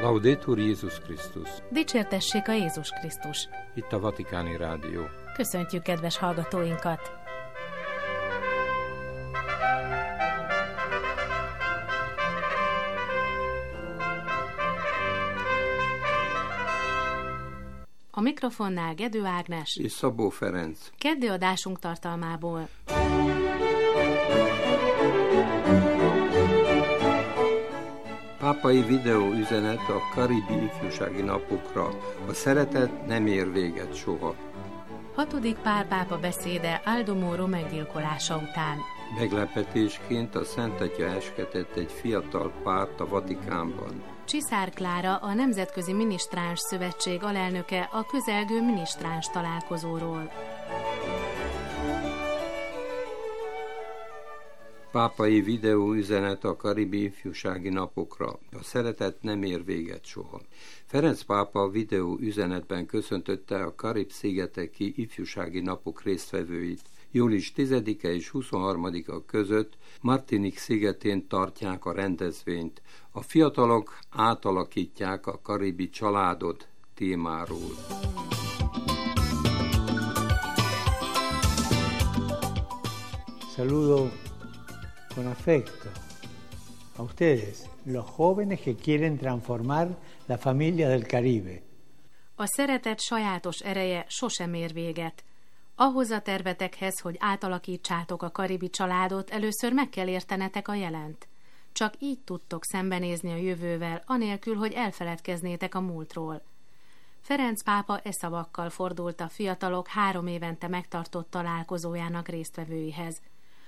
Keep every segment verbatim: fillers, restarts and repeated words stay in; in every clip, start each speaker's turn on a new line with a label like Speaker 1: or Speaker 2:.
Speaker 1: Laudetur Jézus Krisztus!
Speaker 2: Dicsértessék a Jézus Krisztus!
Speaker 1: Itt a Vatikáni Rádió.
Speaker 2: Köszöntjük kedves hallgatóinkat! A mikrofonnál Gedő Ágnes
Speaker 1: és Szabó Ferenc.
Speaker 2: Keddi adásunk tartalmából.
Speaker 1: Pápai videóüzenet a karibi ifjúsági napokra. A szeretet nem ér véget soha.
Speaker 2: Hatodik Pál pápa beszéde Aldo Moro meggyilkolása után.
Speaker 1: Meglepetésként a Szent Atya esketett egy fiatal párt a Vatikánban.
Speaker 2: Csiszár Klára, a Nemzetközi Minisztráns Szövetség alelnöke a közelgő minisztráns találkozóról.
Speaker 1: Pápai videóüzenet a karibi ifjúsági napokra. A szeretet nem ér véget soha. Ferenc pápa a videóüzenetben köszöntötte a Karib-szigeteki ifjúsági napok résztvevőit. július tizedike és huszonharmadika között Martinique szigetén tartják a rendezvényt. A fiatalok átalakítják a karibi családot témáról.
Speaker 3: Saludo con afecto a ustedes, los jóvenes que quieren transformar la familia del Caribe.
Speaker 2: A szeretet sajátos ereje sosem ér véget. Ahhoz a tervetekhez, hogy átalakítsátok a karibi családot, először meg kell értenetek a jelent. Csak így tudtok szembenézni a jövővel, anélkül, hogy elfeledkeznétek a múltról. Ferenc pápa e szavakkal fordult a fiatalok három évente megtartott találkozójának résztvevőihez.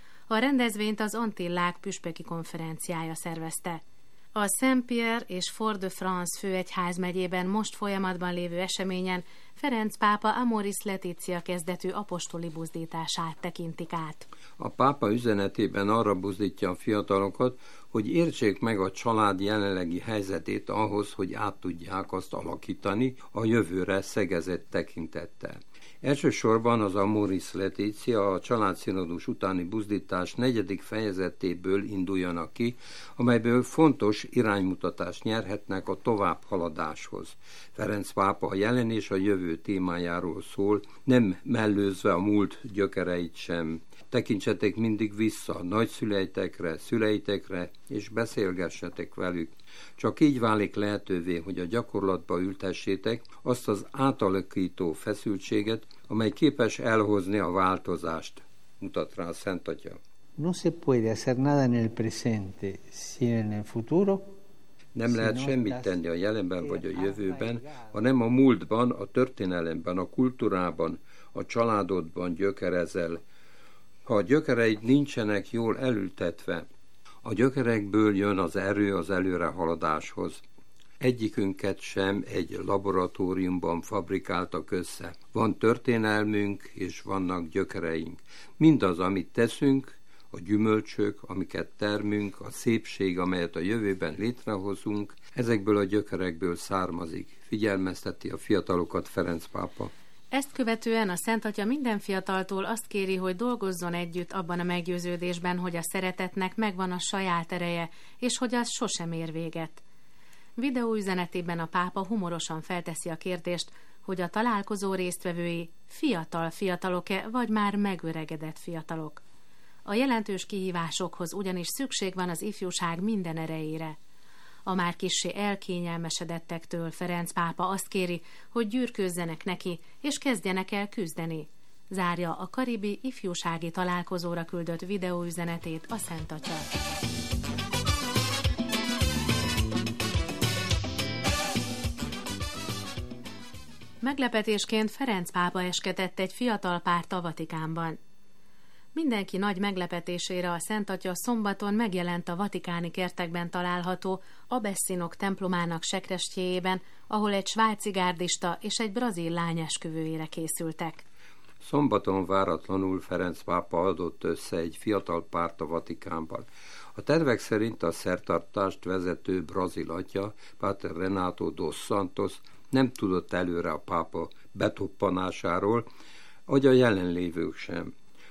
Speaker 2: A rendezvényt az Antillák püspöki konferenciája szervezte. A Saint-Pierre és Fort-de-France főegyházmegyében most folyamatban lévő eseményen Ferenc pápa Amoris Laetitia kezdetű apostoli buzdítását tekintik át.
Speaker 1: A pápa üzenetében arra buzdítja a fiatalokat, hogy értsék meg a család jelenlegi helyzetét ahhoz, hogy át tudják azt alakítani a jövőre szegezett tekintettel. Elsősorban az Amoris Laetitia a családszínodus utáni buzdítás negyedik fejezetéből induljanak ki, amelyből fontos iránymutatást nyerhetnek a továbbhaladáshoz. Ferenc pápa a jelen és a jövő témájáról szól, nem mellőzve a múlt gyökereit sem. Tekintsetek mindig vissza nagyszüleitekre, szüleitekre, és beszélgessetek velük. Csak így válik lehetővé, hogy a gyakorlatba ültessétek azt az átalakító feszültséget, amely képes elhozni a változást, mutat rá a Szent Atya.
Speaker 3: No se puede hacer nada en el presente, sino en el futuro.
Speaker 1: Nem lehet semmit tenni a jelenben vagy a jövőben, hanem a múltban, a történelemben, a kultúrában, a családodban gyökerezel. Ha a gyökereid nincsenek jól elültetve, a gyökerekből jön az erő az előrehaladáshoz. Egyikünket sem egy laboratóriumban fabrikáltak össze. Van történelmünk és vannak gyökereink. Mindaz, amit teszünk, a gyümölcsök, amiket termünk, a szépség, amelyet a jövőben létrehozunk, ezekből a gyökerekből származik. Figyelmezteti a fiatalokat Ferenc pápa.
Speaker 2: Ezt követően a Szent Atya minden fiataltól azt kéri, hogy dolgozzon együtt abban a meggyőződésben, hogy a szeretetnek megvan a saját ereje, és hogy az sosem ér véget. Videóüzenetében a pápa humorosan felteszi a kérdést, hogy a találkozó résztvevői fiatal fiatalok-e, vagy már megöregedett fiatalok. A jelentős kihívásokhoz ugyanis szükség van az ifjúság minden erejére. A már kissé elkényelmesedettektől Ferenc pápa azt kéri, hogy gyűrkőzzenek neki, és kezdjenek el küzdeni. Zárja a karibi ifjúsági találkozóra küldött videóüzenetét a Szent Atya. Meglepetésként Ferenc pápa esketett egy fiatal párt a Vatikánban. Mindenki nagy meglepetésére a Szent Atya szombaton megjelent a vatikáni kertekben található Abessinok templomának sekrestjéjében, ahol egy svájci gárdista és egy brazil lány esküvőjére készültek.
Speaker 1: Szombaton váratlanul Ferenc pápa adott össze egy fiatal párt a Vatikánban. A tervek szerint a szertartást vezető brazil atya, Páter Renato dos Santos nem tudott előre a pápa betoppanásáról, vagy a jelenlévők sem.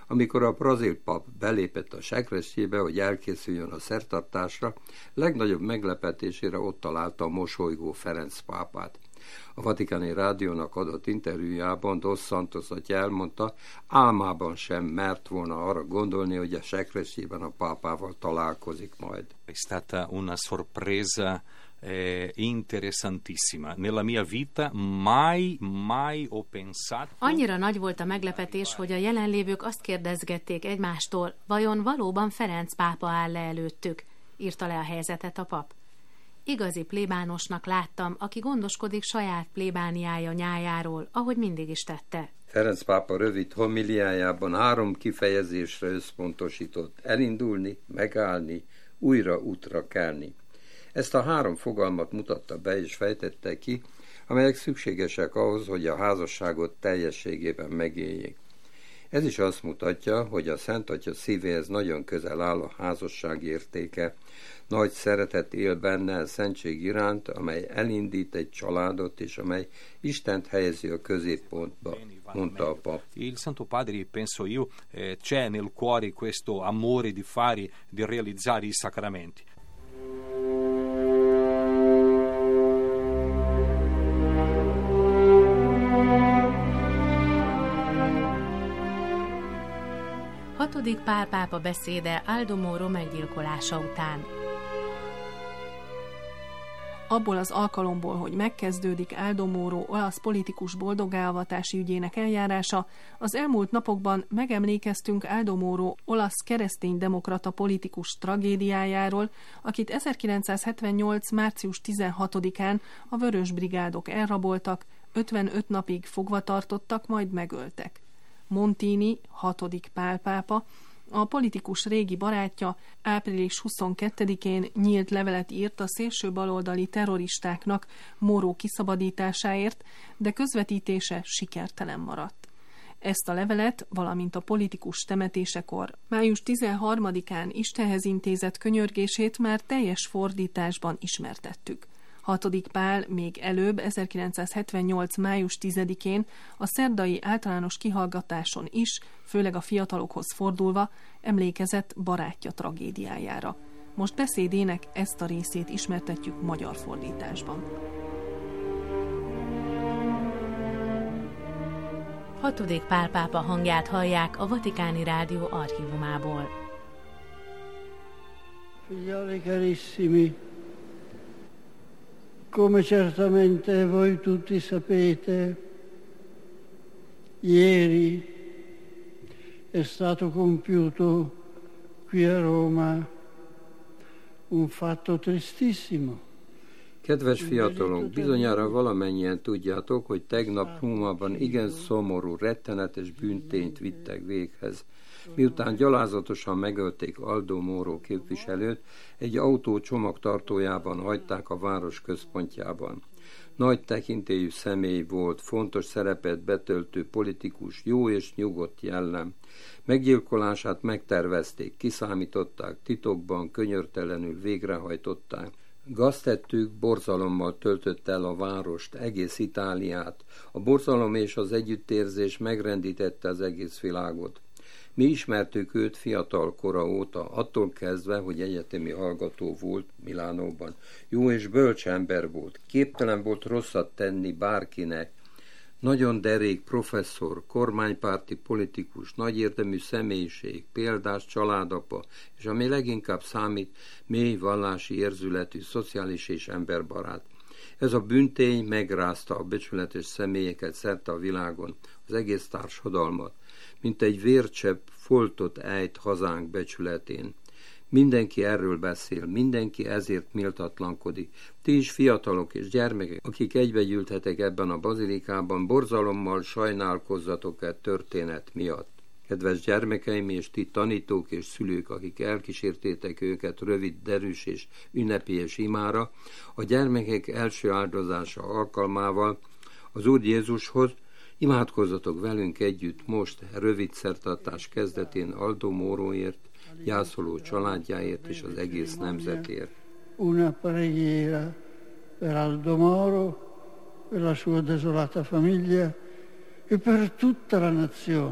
Speaker 1: Amikor a brazil pap belépett a sekrestyébe, hogy elkészüljön a szertartásra, legnagyobb meglepetésére ott találta a mosolygó Ferenc pápát. A Vatikáni Rádiónak adott interjújában Dos Santos atya elmondta, álmában sem mert volna arra gondolni, hogy a sekrestyében a pápával találkozik majd.
Speaker 4: È stata una sorpresa eh, interessantissima. Nella mia vita mai, mai ho pensato...
Speaker 2: Annyira nagy volt a meglepetés, hogy a jelenlévők azt kérdezgették egymástól, vajon valóban Ferenc pápa áll le előttük, írta le a helyzetet a pap. Igazi plébánosnak láttam, aki gondoskodik saját plébániája nyájáról, ahogy mindig is tette.
Speaker 1: Ferenc pápa rövid homiliájában három kifejezésre összpontosított: elindulni, megállni, újra útra kelni. Ezt a három fogalmat mutatta be és fejtette ki, amelyek szükségesek ahhoz, hogy a házasságot teljességében megéljék. Ez is azt mutatja, hogy a Szent Atya szívéhez nagyon közel áll a házasság értéke, nagy szeretet él benne a szentség iránt, amely elindít egy családot, és amely Istent helyezi a középpontba, mondta a pap.
Speaker 4: Il Santo Padre, penso io, c'è nel cuore questo amore di fare, di realizzare i sacramenti.
Speaker 2: Hatodik Pál pápa beszéde Aldo Moro meggyilkolása után.
Speaker 5: Abból az alkalomból, hogy megkezdődik Aldo Moro olasz politikus boldogállvatási ügyének eljárása, az elmúlt napokban megemlékeztünk Aldo Moro olasz kereszténydemokrata politikus tragédiájáról, akit ezerkilencszázhetvennyolc. március tizenhatodikán a Vörös Brigádok elraboltak, ötvenöt napig fogva tartottak, majd megöltek. Montini, hatodik Pál pápa, a politikus régi barátja április huszonkettedikén nyílt levelet írt a szélső baloldali terroristáknak Moro kiszabadításáért, de közvetítése sikertelen maradt. Ezt a levelet, valamint a politikus temetésekor május tizenharmadikán Istenhez intézett könyörgését már teljes fordításban ismertettük. Hatodik Pál még előbb, ezerkilencszázhetvennyolc. május tizedikén a szerdai általános kihallgatáson is, főleg a fiatalokhoz fordulva, emlékezett barátja tragédiájára. Most beszédének ezt a részét ismertetjük magyar fordításban.
Speaker 2: Hatodik Pál pápa hangját hallják a Vatikáni Rádió archívumából.
Speaker 6: Figlioli carissimi, come certamente voi tutti sapete, ieri è stato compiuto qui a Roma un fatto tristissimo.
Speaker 1: Kedves fiatalok, bizonyára valamennyien tudjátok, hogy tegnap Rómában igen szomorú, rettenetes bűntényt vittek véghez. Miután gyalázatosan megölték Aldo Moro képviselőt, egy autó csomagtartójában hagyták a város központjában. Nagy tekintélyű személy volt, fontos szerepet betöltő politikus, jó és nyugodt jellem. Meggyilkolását megtervezték, kiszámították, titokban, könyörtelenül végrehajtották. Gaztettük borzalommal töltött el a várost, egész Itáliát. A borzalom és az együttérzés megrendítette az egész világot. Mi ismertük őt fiatal kora óta, attól kezdve, hogy egyetemi hallgató volt Milánóban. Jó és bölcs ember volt, képtelen volt rosszat tenni bárkinek. Nagyon derék professzor, kormánypárti politikus, nagyérdemű személyiség, példás családapa, és ami leginkább számít, mély vallási érzületű, szociális és emberbarát. Ez a bűntény megrázta a becsületes személyeket szerte a világon, az egész társadalmat, mint egy vércsepp foltot ejt hazánk becsületén. Mindenki erről beszél, mindenki ezért méltatlankodik. Ti is fiatalok és gyermekek, akik egybegyűlthetek ebben a bazilikában, borzalommal sajnálkozzatok e történet miatt. Kedves gyermekeim és ti tanítók és szülők, akik elkísértétek őket rövid, derűs és ünnepélyes imára, a gyermekek első áldozása alkalmával az Úr Jézushoz, imádkozzatok velünk együtt most, rövid szertartás kezdetén Aldo Moroért, gyászoló családjáért és az egész nemzetért.
Speaker 6: Una preghiera per Aldo Moro, per la sua desolata famiglia e per tutta la nazione.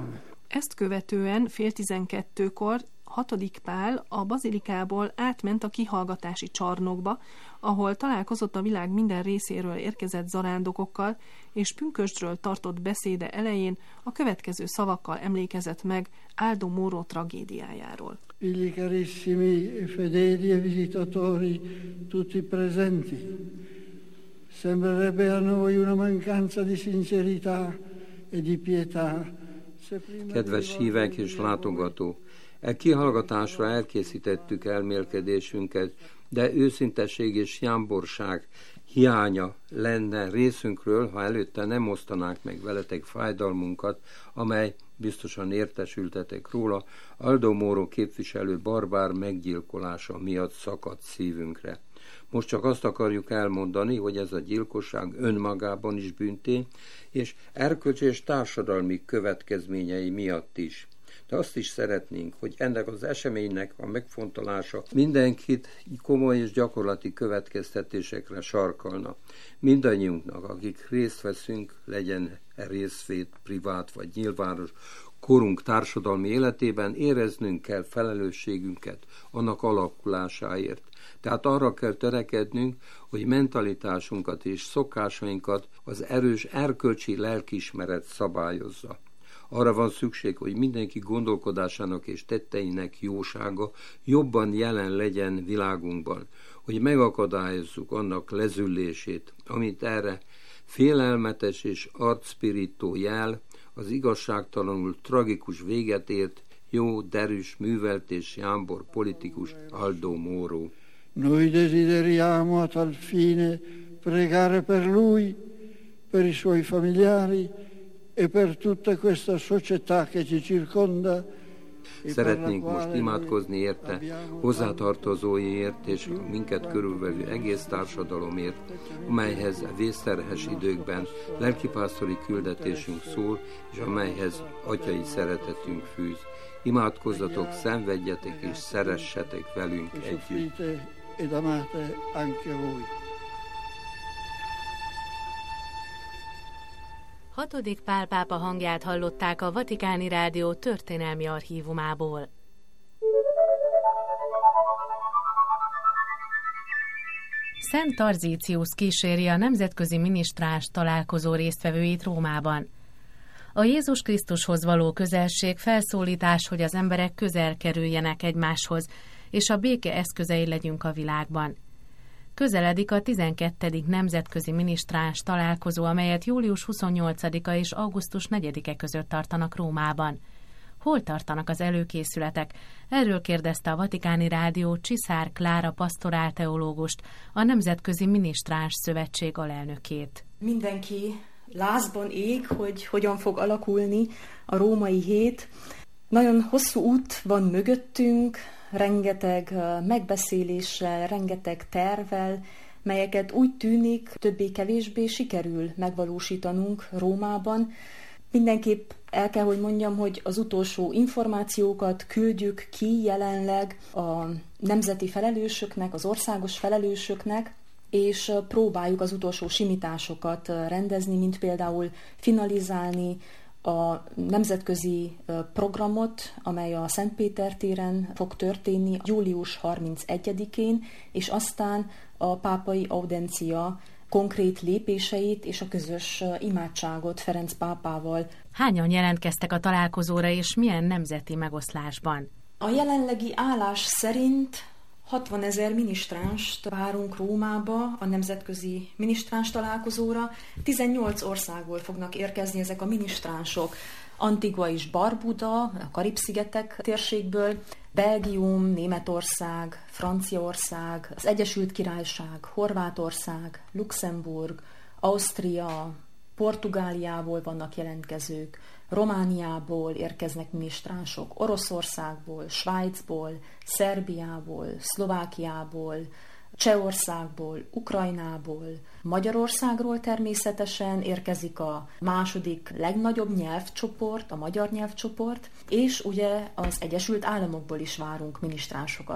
Speaker 5: Ezt követően fél tizenkettőkor hatodik Pál a bazilikából átment a kihallgatási csarnokba, ahol találkozott a világ minden részéről érkezett zarándokokkal, és pünkösdről tartott beszéde elején a következő szavakkal emlékezett meg Aldo Moro tragédiájáról.
Speaker 6: Figli carissimi e fedeli e visitatori tutti presenti, sembrerebbe a noi una mancanza di sincerità e di pietà.
Speaker 1: Kedves hívek és látogató, e kihallgatásra elkészítettük elmélkedésünket, de őszintesség és jámborság hiánya lenne részünkről, ha előtte nem osztanánk meg veletek fájdalmunkat, amely, biztosan értesültetek róla, Aldo Moro képviselő barbár meggyilkolása miatt szakadt szívünkre. Most csak azt akarjuk elmondani, hogy ez a gyilkosság önmagában is bűntény, és erkölcsi és társadalmi következményei miatt is. De azt is szeretnénk, hogy ennek az eseménynek a megfontolása mindenkit komoly és gyakorlati következtetésekre sarkalna. Mindannyiunknak, akik részt veszünk, legyen részvét privát vagy nyilvános korunk társadalmi életében, éreznünk kell felelősségünket annak alakulásáért. Tehát arra kell törekednünk, hogy mentalitásunkat és szokásainkat az erős erkölcsi lelkiismeret szabályozza. Arra van szükség, hogy mindenki gondolkodásának és tetteinek jósága jobban jelen legyen világunkban, hogy megakadályozzuk annak lezüllését, amit erre félelmetes és arcpirító jel az igazságtalanul tragikus véget ért jó, derűs, művelt és jámbor politikus Aldo Moro.
Speaker 6: Noi desideriamo a tal fine pregare per lui, per i suoi familiari e per tutta questa società che ci circonda.
Speaker 1: Szeretnénk most imádkozni érte, hozzátartozóiért és a minket körülvevő egész társadalomért, amelyhez a vészterhes időkben lelkipásztori küldetésünk szól, és amelyhez atyai szeretetünk fűz. Imádkozzatok, szenvedjetek és szeressetek velünk együtt.
Speaker 6: Ed amate anche voi.
Speaker 2: Hatodik Pál pápa hangját hallották a Vatikáni Rádió történelmi archívumából. Szent Tarzíciusz kíséri a nemzetközi minisztráns találkozó résztvevőit Rómában. A Jézus Krisztushoz való közelség felszólítás, hogy az emberek közel kerüljenek egymáshoz, és a béke eszközei legyünk a világban. Közeledik a tizenkettedik nemzetközi minisztráns találkozó, amelyet július huszonnyolcadika és augusztus negyedike között tartanak Rómában. Hol tartanak az előkészületek? Erről kérdezte a Vatikáni Rádió Csiszár Klára pastorálteológust, a Nemzetközi Minisztráns Szövetség alelnökét.
Speaker 7: Mindenki lázban ég, hogy hogyan fog alakulni a római hét. Nagyon hosszú út van mögöttünk, rengeteg megbeszéléssel, rengeteg tervvel, melyeket úgy tűnik többé-kevésbé sikerül megvalósítanunk Rómában. Mindenképp el kell, hogy mondjam, hogy az utolsó információkat küldjük ki jelenleg a nemzeti felelősöknek, az országos felelősöknek, és próbáljuk az utolsó simításokat rendezni, mint például finalizálni a nemzetközi programot, amely a Szentpéter téren fog történni július harmincegyedikén, és aztán a pápai audencia konkrét lépéseit és a közös imádságot Ferenc pápával.
Speaker 2: Hányan jelentkeztek a találkozóra, és milyen nemzeti megoszlásban?
Speaker 7: A jelenlegi állás szerint hatvanezer minisztránst várunk Rómába a nemzetközi minisztráns találkozóra. tizennyolc országból fognak érkezni ezek a minisztránsok. Antigua és Barbuda, a Karib-szigetek térségből, Belgium, Németország, Franciaország, az Egyesült Királyság, Horvátország, Luxemburg, Ausztria, Portugáliából vannak jelentkezők, Romániából érkeznek minisztránsok, Oroszországból, Svájcból, Szerbiából, Szlovákiából, Csehországból, Ukrajnából, Magyarországról természetesen érkezik a második legnagyobb nyelvcsoport, a magyar nyelvcsoport, és ugye az Egyesült Államokból is várunk minisztránsokat.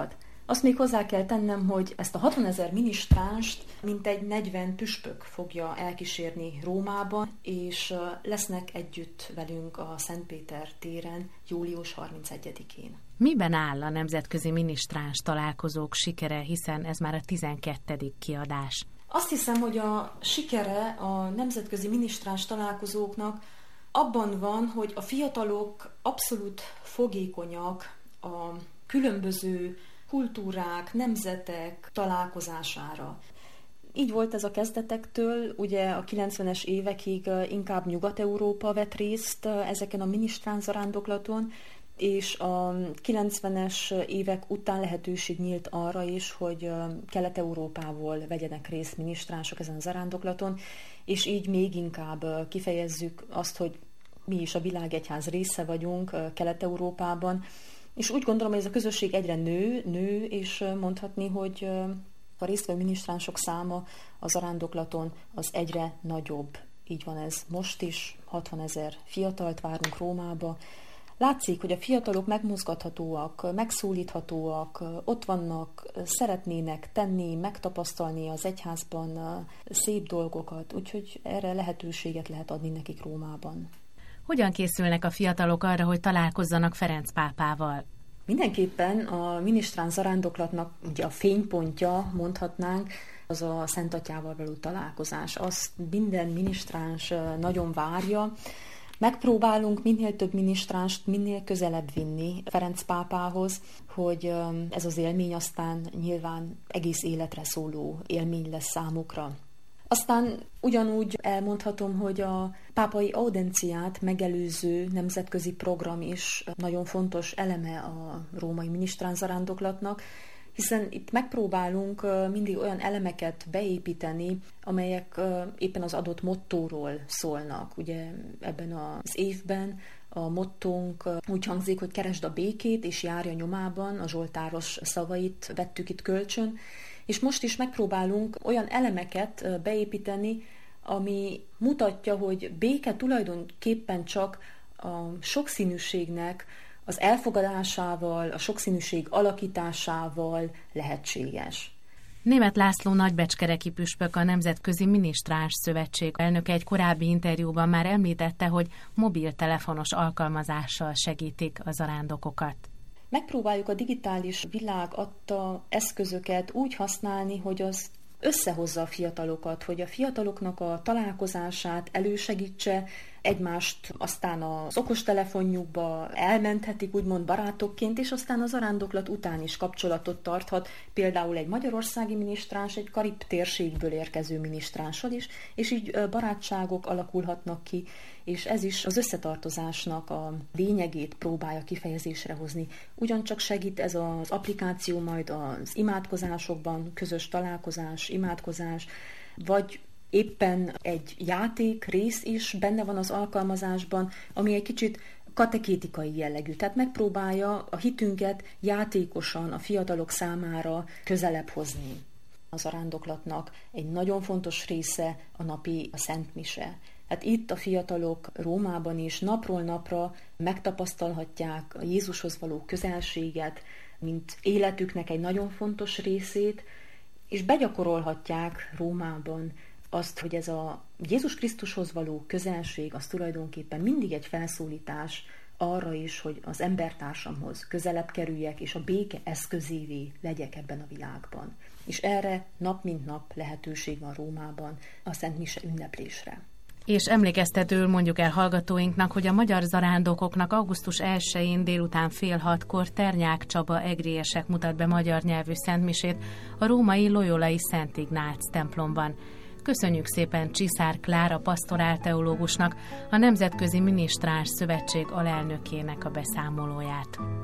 Speaker 7: Azt még hozzá kell tennem, hogy ezt a hatvanezer minisztránst mintegy negyven püspök fogja elkísérni Rómában, és lesznek együtt velünk a Szentpéter téren július harmincegyedikén.
Speaker 2: Miben áll a nemzetközi minisztráns találkozók sikere, hiszen ez már a tizenkettedik kiadás?
Speaker 7: Azt hiszem, hogy a sikere a nemzetközi minisztráns találkozóknak abban van, hogy a fiatalok abszolút fogékonyak a különböző kultúrák, nemzetek találkozására. Így volt ez a kezdetektől, ugye a kilencvenes évekig inkább Nyugat-Európa vett részt ezeken a minisztráns zarándoklaton, és a kilencvenes évek után lehetőség nyílt arra is, hogy Kelet-Európából vegyenek részt minisztránsok ezen a zarándoklaton, és így még inkább kifejezzük azt, hogy mi is a világegyház része vagyunk Kelet-Európában, és úgy gondolom, hogy ez a közösség egyre nő, nő, és mondhatni, hogy a résztvevő minisztránsok száma a zarándoklaton az egyre nagyobb. Így van ez most is, hatvanezer fiatalt várunk Rómába. Látszik, hogy a fiatalok megmozgathatóak, megszólíthatóak, ott vannak, szeretnének tenni, megtapasztalni az egyházban szép dolgokat, úgyhogy erre lehetőséget lehet adni nekik Rómában.
Speaker 2: Hogyan készülnek a fiatalok arra, hogy találkozzanak Ferenc pápával?
Speaker 7: Mindenképpen a minisztráns zarándoklatnak ugye a fénypontja, mondhatnánk, az a Szent Atyával való találkozás. Azt minden minisztráns nagyon várja. Megpróbálunk minél több minisztránst minél közelebb vinni Ferenc pápához, hogy ez az élmény aztán nyilván egész életre szóló élmény lesz számukra. Aztán ugyanúgy elmondhatom, hogy a pápai audenciát megelőző nemzetközi program is nagyon fontos eleme a római minisztráns zarándoklatnak, hiszen itt megpróbálunk mindig olyan elemeket beépíteni, amelyek éppen az adott mottóról szólnak. Ugye ebben az évben a mottónk úgy hangzik, hogy keresd a békét és járj a nyomában, a zsoltáros szavait vettük itt kölcsön, és most is megpróbálunk olyan elemeket beépíteni, ami mutatja, hogy béke tulajdonképpen csak a sokszínűségnek az elfogadásával, a sokszínűség alakításával lehetséges.
Speaker 2: Németh László nagybecskereki püspök, a Nemzetközi Minisztráns Szövetség elnöke egy korábbi interjúban már említette, hogy mobiltelefonos alkalmazással segítik a zarándokokat.
Speaker 7: Megpróbáljuk a digitális világ adta eszközöket úgy használni, hogy az összehozza a fiatalokat, hogy a fiataloknak a találkozását elősegítse, egymást aztán az okostelefonjukba elmenthetik, úgymond barátokként, és aztán az zarándoklat után is kapcsolatot tarthat, például egy magyarországi minisztráns, egy karib térségből érkező minisztránssal is, és így barátságok alakulhatnak ki, és ez is az összetartozásnak a lényegét próbálja kifejezésre hozni. Ugyancsak segít ez az applikáció majd az imádkozásokban, közös találkozás, imádkozás, vagy éppen egy játék rész is benne van az alkalmazásban, ami egy kicsit katekétikai jellegű. Tehát megpróbálja a hitünket játékosan a fiatalok számára közelebb hozni. A zarándoklatnak egy nagyon fontos része a napi a Szent Mise. Hát itt a fiatalok Rómában is napról napra megtapasztalhatják a Jézushoz való közelséget, mint életüknek egy nagyon fontos részét, és begyakorolhatják Rómában azt, hogy ez a Jézus Krisztushoz való közelség, az tulajdonképpen mindig egy felszólítás arra is, hogy az embertársamhoz közelebb kerüljek, és a béke eszközévé legyek ebben a világban. És erre nap mint nap lehetőség van Rómában a Szent Mise ünneplésre.
Speaker 2: És emlékeztetőül mondjuk el hallgatóinknak, hogy a magyar zarándokoknak augusztus elsején délután fél hatkor Ternyák Csaba egriesek mutat be magyar nyelvű szentmisét a római Loyolai Szent Ignác templomban. Köszönjük szépen Csiszár Klára pastorálteológusnak, a Nemzetközi Minisztráns Szövetség alelnökének a beszámolóját.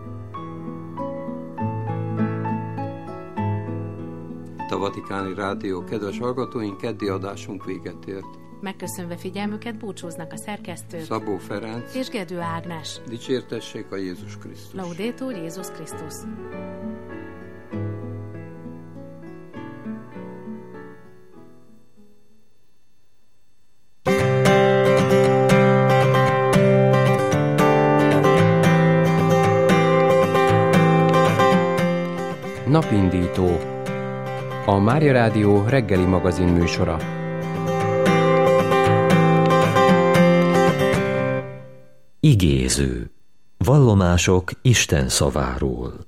Speaker 1: A Vatikáni Rádió kedves hallgatóink, keddi adásunk véget ért.
Speaker 2: Megköszönve figyelmüket búcsúznak a szerkesztő
Speaker 1: Szabó Ferenc
Speaker 2: és Gedő Ágnes.
Speaker 1: Dicsértessék a Jézus Krisztus.
Speaker 2: Laudetur Jézus Krisztus.
Speaker 8: Napindító, a Mária Rádió reggeli magazin műsora.
Speaker 9: Igéző. Vallomások Isten szaváról.